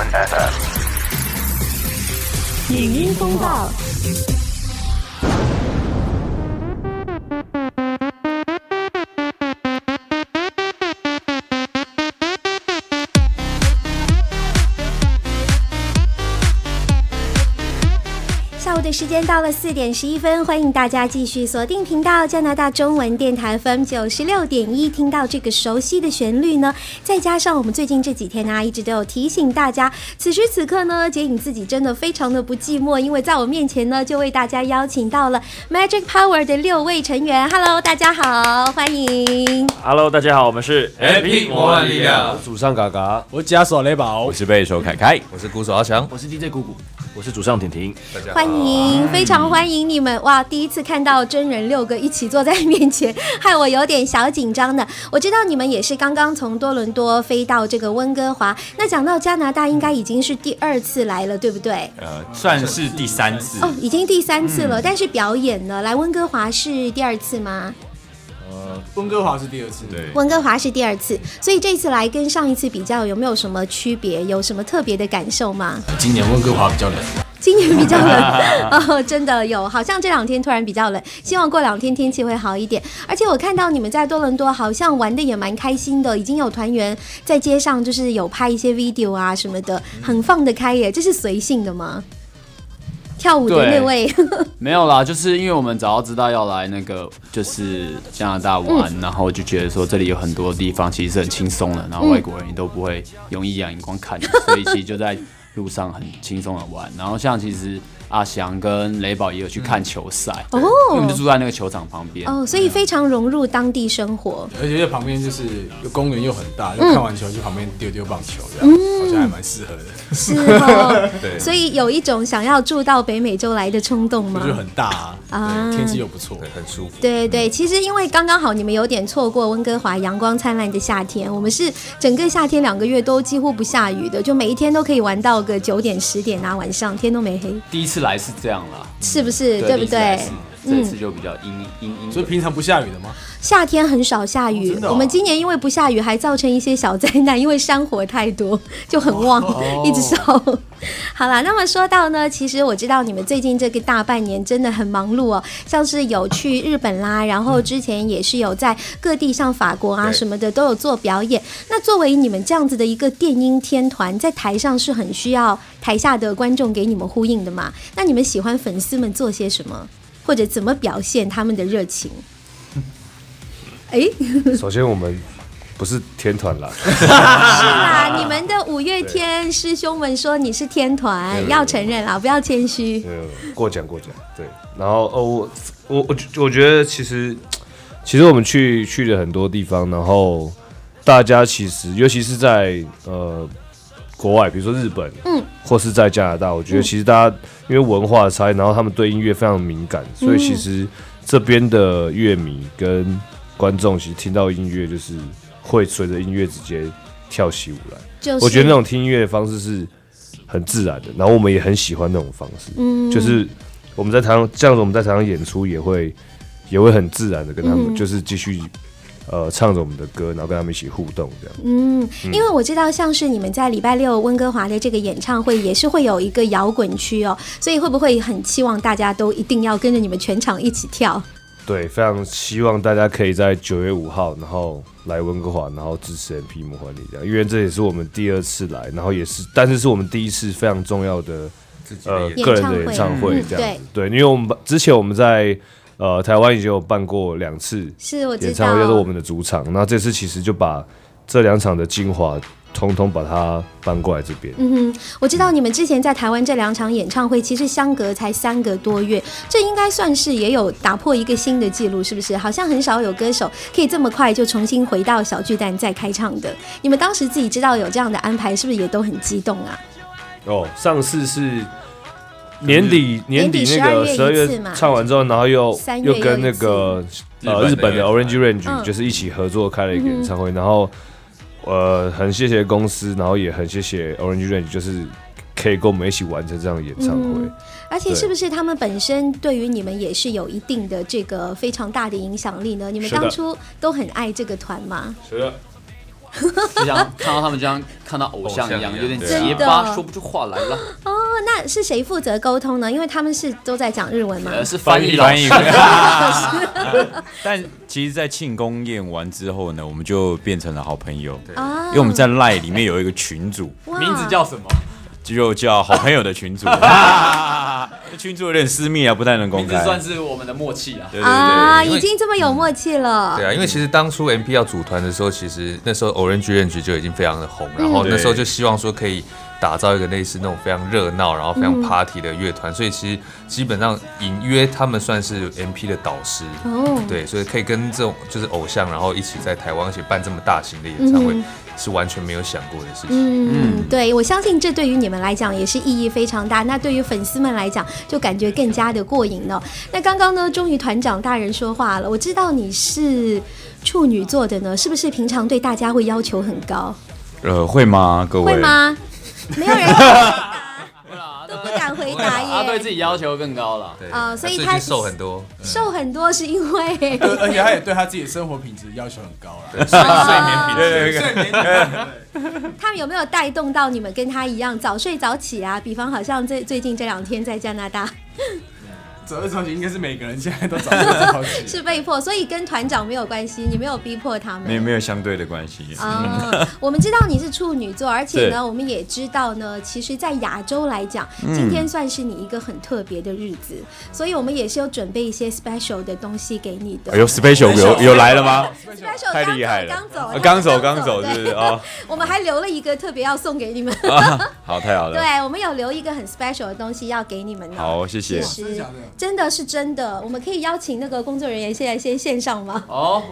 FM 影音风暴。下午的时间到了4点11分，欢迎大家继续锁定频道加拿大中文电台 FM 96.1，听到这个熟悉的旋律呢，再加上我们最近这几天一直都有提醒大家，此时此刻呢，杰颖自己真的非常的不寂寞，因为在我面前呢，就为大家邀请到了 Magic Power 的6位成员。Hello， 大家好，欢迎。 Hello， 大家好，我们是 Epic 魔幻力量， 主唱嘎嘎， 我是家手雷宝， 我是贝手凯凯， 我是鼓手阿强， 我是 DJ 姑姑，我是主唱婷婷。 欢迎，非常欢迎你们！哇，第一次看到真人6个一起坐在面前，害我有点小紧张的。我知道你们也是刚刚从多伦多飞到这个温哥华。那讲到加拿大，应该已经是第2次来了，对不对？ 算是第3次哦，已经第3次了。但是表演呢，来温哥华是第2次吗？ 温哥华是第2次，对， 温哥华是第2次，所以这次来跟上一次比较，有没有什么区别？有什么特别的感受吗？ 今年温哥华比较冷。 今年比较冷哦，真的有，好像这2天突然比较冷，希望过2天天气会好一点。而且我看到你们在多伦多好像玩的也蛮开心的，已经有团员在街上就是有拍一些 video 啊什么的，很放得开耶。这是随性的吗？跳舞的那位没有啦，就是因为我们早知道要来那个就是加拿大玩，然后就觉得说这里有很多地方其实是很轻松的，然后外国人也都不会用异样眼光看你，所以其实就在路上很轻松的玩。然后像其实阿翔跟雷宝也有去看球赛，因为我们就住在那个球场旁边哦，所以非常融入当地生活。 而且在旁边就是公园又很大，就看完球去旁边丢丢棒球，这样好像还蛮适合的。 是哦，所以有一种想要住到北美洲来的冲动吗？ 就很大啊，天气又不错，很舒服。 对对，其实因为刚刚好你们有点错过温哥华阳光灿烂的夏天，我们是整个夏天2个月都几乎不下雨的，就每一天都可以玩到个9点10点晚上天都没黑。 第一次来是这样啦， 是不是？对不对？ 这次就比较阴， 所以平常不下雨的吗？ 夏天很少下雨，我们今年因为不下雨，还造成一些小灾难，因为山火太多，就很旺，一直烧。好啦，那么说到呢，其实我知道你们最近这个大半年真的很忙碌哦，像是有去日本啦，然后之前也是有在各地像法国啊什么的都有做表演。那作为你们这样子的一个电音天团，在台上是很需要台下的观众给你们呼应的嘛？那你们喜欢粉丝们做些什么？或者怎么表现他们的热情？ 首先我们不是天团啦， 是啦，你们的5月天师兄们说你是天团，要承认啦，不要谦虚。 过奖。对，然后我觉得其实我们去了很多地方，然后大家其实尤其是在国外，比如说日本，或是在加拿大，我觉得其实大家因为文化的差异，然后他们对音乐非常敏感，所以其实这边的乐迷跟观众其实听到音乐就是会随着音乐直接跳起舞来。我觉得那种听音乐的方式是很自然的，然后我们也很喜欢那种方式，就是我们在台上这样子，我们在台上演出也会很自然的跟他们就是继续。唱着我们的歌，然后跟他们一起互动，这样。 因为我知道，像是你们在礼拜6温哥华的这个演唱会，也是会有一个摇滚区哦，所以会不会很期望大家都一定要跟着你们全场一起跳？ 对，非常希望大家可以在9月5号，然后来温哥华，然后支持 MP 魔幻力量，因为这也是我们第2次来，然后但是是我们第1次非常重要的个人的演唱会，这样子。对，因为之前我们在。台湾已经有办过2次演唱会，就是我们的主场。那这次其实就把这2场的精华，通通把它搬过来这边。 我知道你们之前在台湾这2场演唱会，其实相隔才3个多月，这应该算是也有打破一个新的记录，是不是？好像很少有歌手可以这么快就重新回到小巨蛋再开唱的。你们当时自己知道有这样的安排，是不是也都很激动啊？ 上次是。年底那个12月唱完之后，然后又跟那个日本的 Orange Range 就是一起合作开了一个演唱会，然后很谢谢公司，然后也很谢谢 Orange Range， 就是可以跟我们一起完成这样的演唱会。 而且是不是他们本身对于你们也是有一定的这个非常大的影响力呢？你们当初都很爱这个团吗？ 是的。 就像看到他们这样看到偶像一样，有点真结巴，说不出话来了。 哦，那是谁负责沟通呢？因为他们都在讲日文嘛。 是翻译老师。 但其实，在庆功宴完之后呢，我们就变成了好朋友。 啊因为我们在 LINE 里面有一个群组， 名字叫什么？ 就叫好朋友的群组。群组有点私密啊，不太能公开。 名字算是我们的默契啦。 对啊，已经这么有默契了。 对啊，因为其实当初 MP 要组团的时候，其实那时候 Orange Range 就已经非常的红，然后那时候就希望说可以打造一个类似那种非常热闹，然后非常 party 的乐团，所以其实基本上隐约他们算是 MP 的导师。对，所以可以跟这种就是偶像，然后一起在台湾，而且办这么大型的演唱会。是完全没有想过的事情。 对，我相信这对于你们来讲也是意义非常大。那对于粉丝们来讲，就感觉更加的过瘾了。那刚刚呢，终于团长大人说话了。我知道你是处女座的呢，是不是平常对大家会要求很高？ 会吗？各位会吗？没有人敢回答，都不敢回答耶。 他对自己要求更高了。 对， 所以他最近瘦很多， 瘦很多是因为， 而且他也对他自己的生活品质要求很高了， 睡眠品质。 睡眠品质。 他们有没有带动到你们跟他一样早睡早起啊？比方好像最近这2天在加拿大。 早睡早起应该是每个人现在都早睡早起， 是被迫，所以跟团长没有关系，你没有逼迫他们， 没有相对的关系。 我们知道你是处女座，而且呢，我们也知道呢，其实，在亚洲来讲，今天算是你一个很特别的日子，所以我们也是有准备一些 special 的东西给你的。 哎呦 ，special 有来了吗 ？special 太厉害了， 刚走， 是不是哦？ 我们还留了一个特别要送给你们。 好，太好了。 对，我们有留一个很 special 的东西要给你们呢。 好，谢谢。 真的是真的，我们可以邀请那个工作人员现在先线上吗？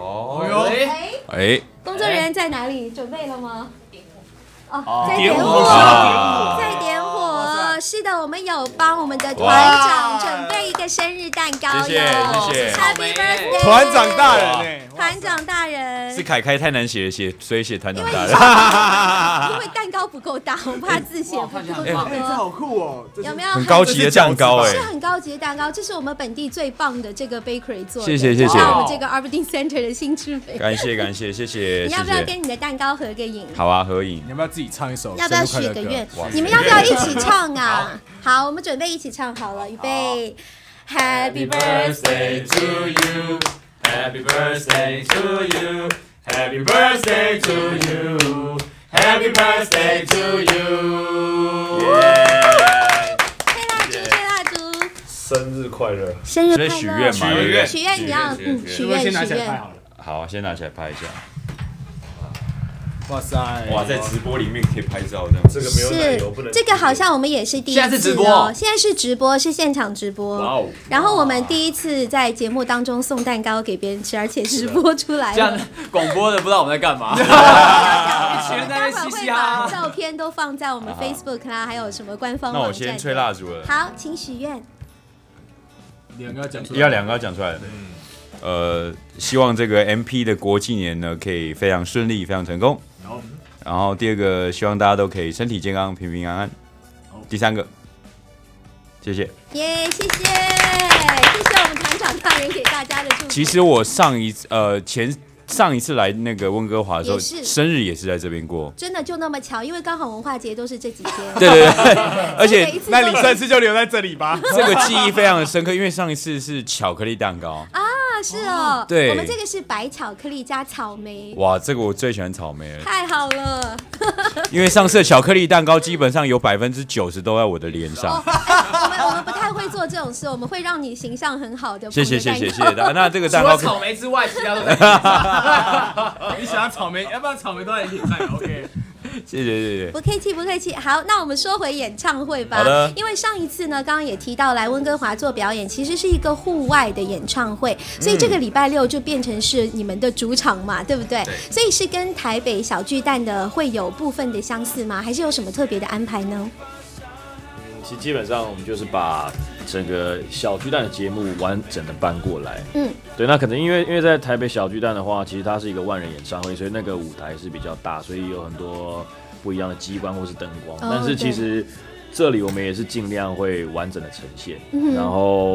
工作人员在哪里？准备了吗？在点火，在点火。是的，我们有帮我们的团长准备一个生日蛋糕哟。 谢谢 ，Happy Birthday， 团长大人哎， 团长大人是凯凯太难写，所以写团长大人。 因为蛋糕不够大，我怕字写不够多。 这好酷哦！ 有没有很高级的蛋糕哎？ 是很高级的蛋糕，这是我们本地最棒的这个 bakery 做的。 谢谢。 像我们这个 Aberdeen Center 的新制美。 感谢，谢谢。 你要不要跟你的蛋糕合个影？ 好啊，合影。 你要不要自己唱一首？ 要不要许个愿？你们要不要一起唱啊？好，我们准备一起唱好了，预备。Happy birthday to you, Happy birthday to you, Happy birthday to you, Happy birthday to you。吹蜡烛， 生日快乐！ 生日快乐！ 许愿嘛， 许愿你要许愿。 好，先拿起来拍一下。 哇塞！ 哇，在直播里面可以拍照这样， 这个没有奶油不能。 这个好像我们也是第一次哦。现在是直播，是现场直播。哇哦！然后我们第一次在节目当中送蛋糕给别人吃，而且直播出来了。 这样广播的不知道我们在干嘛。 一群在嘻嘻哈哈。照片都放在我们 Facebook 啦，还有什么官方网站。 那我先吹蜡烛了。 好，请许愿。 两个要讲出来。 要两个要讲出来的。希望这个 MP 的国庆年呢，可以非常顺利，非常成功。然后第二个，希望大家都可以身体健康、平平安安。第三个，谢谢。 耶，谢谢我们团长大人给大家的祝福。 其实我上一次来那个温哥华的时候，生日也是在这边过。 真的就那么巧，因为刚好文化节都是这几天。 对，而且那你上次就留在这里吧。 这个记忆非常的深刻，因为上一次是巧克力蛋糕啊，是哦， 对， 我们这个是白巧克力加草莓。 哇，这个我最喜欢草莓了， 太好了。 因为上次的巧克力蛋糕基本上有90%都在我的脸上。 我们不太会做这种事，我们会让你形象很好的。 谢谢。那这个蛋糕除了草莓之外，其他都在。 你喜欢草莓，要不然草莓都在脸上 ，OK。 谢谢。 不客气。好，那我们说回演唱会吧。 好的。 因为上一次呢，刚刚也提到来温哥华做表演，其实是一个户外的演唱会，所以这个礼拜6就变成是你们的主场嘛，对不对？所以是跟台北小巨蛋的会有部分的相似吗？还是有什么特别的安排呢？ 其实基本上我们就是把整个小巨蛋的节目完整的搬过来。对，那可能因为在台北小巨蛋的话，其实它是一个万人演唱会，所以那个舞台是比较大，所以有很多不一样的机关或是灯光。但是其实这里我们也是尽量会完整的呈现，然后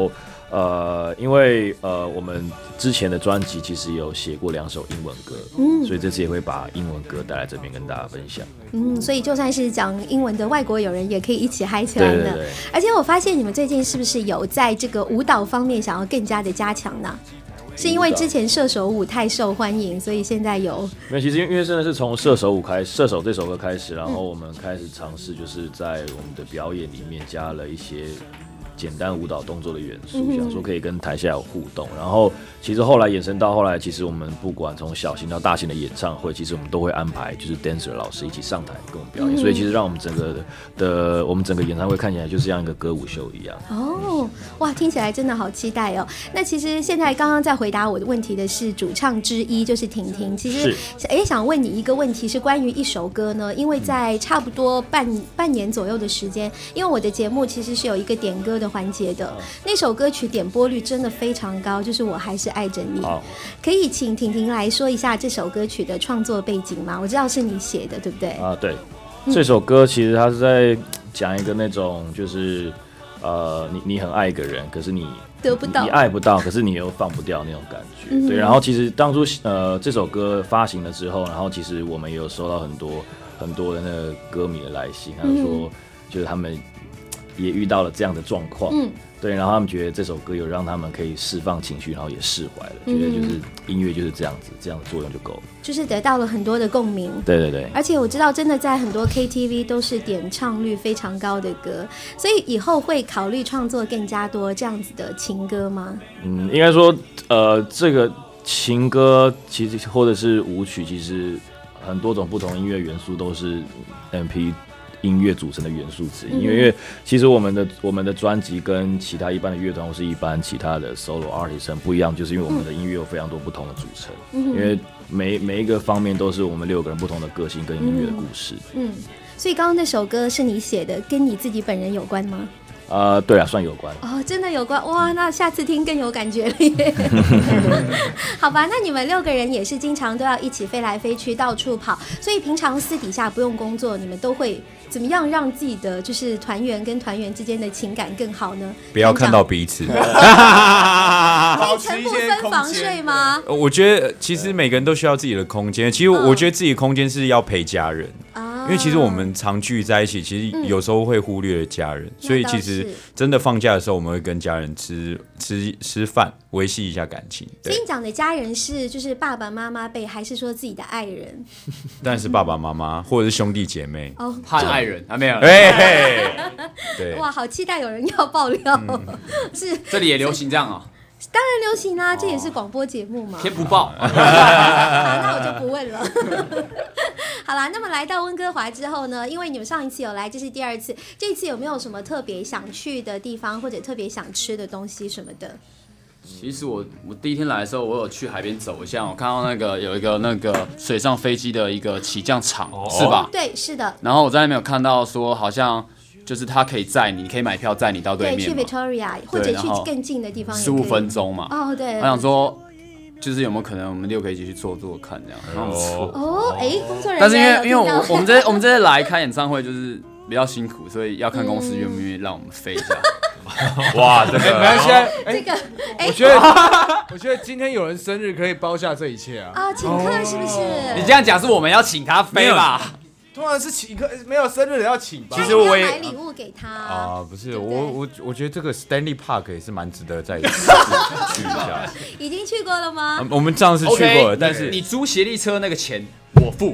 因为我们之前的专辑其实有写过2首英文歌，所以这次也会把英文歌带来这边跟大家分享。 所以就算是讲英文的外国友人也可以一起嗨起来呢。 对。 而且我发现你们最近是不是有在这个舞蹈方面想要更加的加强呢？是因为之前射手舞太受欢迎，所以现在有？ 没有，其实因为真的是从射手舞开始，射手这首歌开始，然后我们开始尝试，就是在我们的表演里面加了一些简单舞蹈动作的元素，想说可以跟台下有互动。然后其实后来衍生到后来，其实我们不管从小型到大型的演唱会，其实我们都会安排就是 dancer 老师一起上台跟我们表演，所以其实让我们整个演唱会看起来就像一个歌舞秀一样。 哇，听起来真的好期待哦。那其实现在刚刚在回答我的问题的是主唱之一，就是婷婷。其实想问你一个问题，是关于一首歌呢，因为在差不多半年左右的时间，因为我的节目其实是有一个点歌的环节的，那首歌曲点播率真的非常高，就是我还是爱着你。可以请婷婷来说一下这首歌曲的创作背景吗？我知道是你写的，对不对？ 对，这首歌其实它是在讲一个那种就是你很爱一个人，可是你得不到， 你爱不到，可是你又放不掉那种感觉。对，然后其实当初这首歌发行了之后，然后其实我们也有收到很多的那个歌迷的来信，他们说就是他们也遇到了这样的状况，对，然后他们觉得这首歌有让他们可以释放情绪，然后也释怀了，觉得就是音乐就是这样子，这样的作用就够了， 就是得到了很多的共鸣。 对， 而且我知道真的在很多 KTV 都是点唱率非常高的歌，所以以后会考虑创作更加多这样子的情歌吗？ 应该说这个情歌其实或者是舞曲，其实很多种不同音乐元素都是 MP音乐组成的元素之一，因为其实我们的专辑跟其他一般的乐团或是一般其他的 solo artist 很不一样，就是因为我们的音乐有非常多不同的组成，因为每一个方面都是我们6个人不同的个性跟音乐的故事。 所以刚刚那首歌是你写的，跟你自己本人有关吗？ 对啊，算有关真的有关哇！那下次听更有感觉了耶。好吧，那你们6个人也是经常都要一起飞来飞去，到处跑，所以平常私底下不用工作，你们都会怎么样让自己的就是团员跟团员之间的情感更好呢？ 不要看到彼此。 可以全部分房睡吗？ 我觉得其实每个人都需要自己的空间。其实我觉得自己的空间是要陪家人。因为其实我们常聚在一起，其实有时候会忽略了家人，所以其实真的放假的时候，我们会跟家人吃饭，维系一下感情。 所以你讲的家人是就是爸爸妈妈辈，还是说自己的爱人？ 当然是爸爸妈妈或者是兄弟姐妹。 和爱人还没有。 对， 哇，好期待有人要爆料。是这里也流行这样啊？ 当然流行啦，这也是广播节目嘛。 偏不报。 好，那我就不问了。好啦，那么来到温哥华之后呢，因为你们上一次有来，这是第2次，这次有没有什么特别想去的地方，或者特别想吃的东西什么的？ 其实我第一天来的时候，我有去海边走一下，我看到那个有一个那个水上飞机的一个起降场，是吧？ 对，是的。 然后我在那边有看到说，好像就是它可以载你，可以买票载你到对面嘛， 对，去 Victoria 或者去更近的地方也可以，15 分钟嘛。 对。 我想说，就是有没有可能我们6个一起去坐看这样？工作人员。 但是因为我们这些来开演唱会就是比较辛苦，所以要看公司愿不愿意让我们飞一下。 哇，这个这个， 我觉得今天有人生日可以包下这一切啊！ 请客是不是？ 你这样讲是我们要请他飞吧？ 通常是请客，没有生日的要请吧？ 其实我也买礼物给他不是我觉得这个 Stanley Park 也是蛮值得再去一下。 已经去过了吗？ 我们上次去过了，但是你租协力车那个钱我付。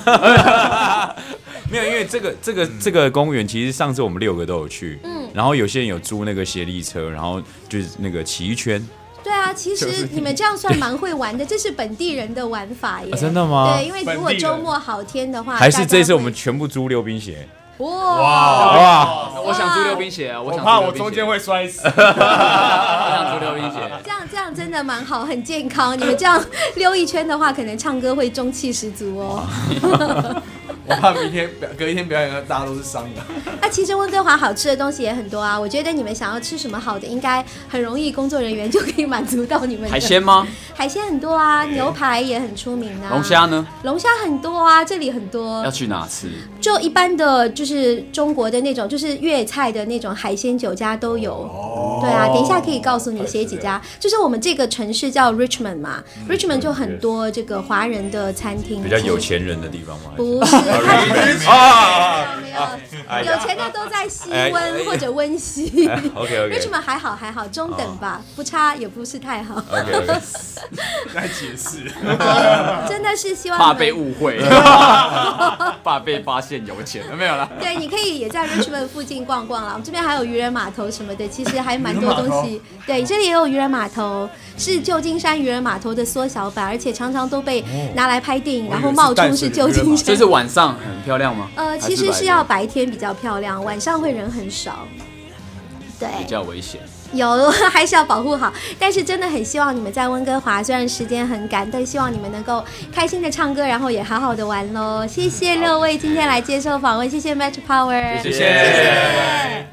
没有，因为这个公园其实上次我们6个都有去，然后有些人有租那个协力车，然后就是那个骑一圈。 对啊，其实你们这样算蛮会玩的，这是本地人的玩法耶。 真的吗？ 对，因为如果周末好天的话， 还是这次我们全部租溜冰鞋。 哇！ 我想租溜冰鞋啊！ 我怕我中间会摔死。 我想租溜冰鞋。 这样真的蛮好，很健康。你们这样溜一圈的话，可能唱歌会中气十足哦。 我怕明天隔一天表演，大家都是伤的。 那其实温哥华好吃的东西也很多啊，我觉得你们想要吃什么好的，应该很容易，工作人员就可以满足到你们。 海鲜吗？ 海鲜很多啊，牛排也很出名啊。 龙虾呢？ 龙虾很多啊，这里很多。 要去哪吃？ 就一般的，就是中国的那种，就是粤菜的那种海鲜酒家都有。对啊，等一下可以告诉你写几家。就是我们这个城市叫 Richmond 嘛，Richmond 就很多这个华人的餐厅， 比较有钱人的地方吗？ 不是，没有，有钱的都在西温或者温西。 OK Richmond 还好，中等吧，不差也不是太好。 OK 来解释， 真的是希望怕被误会，怕被发现有钱，没有啦。 对，你可以也在 Richmond 附近逛逛啦。我们这边还有渔人码头什么的，其实还蛮多东西。对，这里也有渔人码头，是旧金山渔人码头的缩小版，而且常常都被拿来拍电影，然后冒充是旧金山。 这是晚上很漂亮吗？ 其实是要白天比较漂亮，晚上会人很少。对， 比较危险。 有还是要保护好，但是真的很希望你们在温哥华，虽然时间很赶，但希望你们能够开心的唱歌，然后也好好的玩咯。谢谢6位今天来接受访问，谢谢 Match Power， 谢谢。